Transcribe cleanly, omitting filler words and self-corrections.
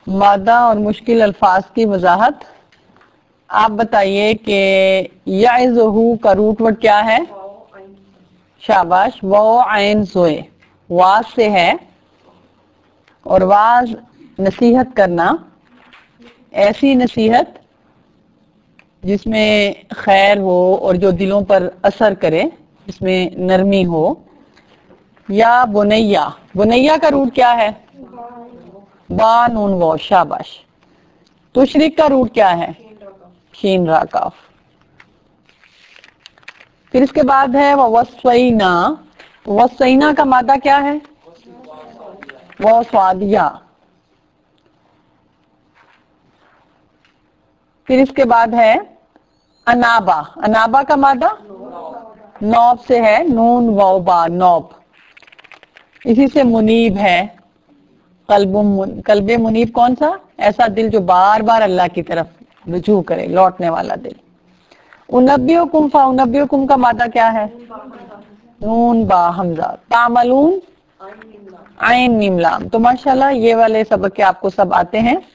مادہ اور مشکل الفاظ کی وضاحت. آپ بتائیے کہ یعظہ کا روٹ ورڈ کیا ہے؟ شاباش. واو عین زوئے واز سے ہے، اور واز نصیحت کرنا، ایسی نصیحت جس میں خیر ہو اور جو دلوں پر اثر کرے، جس میں نرمی ہو. یا بنیا، بنیا کا روٹ کیا ہے؟ با نون واو. شاباش. تشرک کا روٹ کیا ہے؟ شین را کاف. پھر اس کے بعد ہے ووصینا. وصینا کا مادہ کیا ہے؟ وہ سوادیا. پھر اس کے بعد ہے انابا. انابا کا مادہ نوب سے ہے، نون واو با نوب. اسی سے منیب ہے. قلب منیب کون سا؟ ایسا دل جو بار بار اللہ کی طرف رجوع کرے، لوٹنے والا دل. انبئکم فانبئکم کا مادہ کیا ہے؟ نون با حمزہ. تعملون عین میم لام. تو ماشاءاللہ یہ والے سبق کے آپ کو سب آتے ہیں.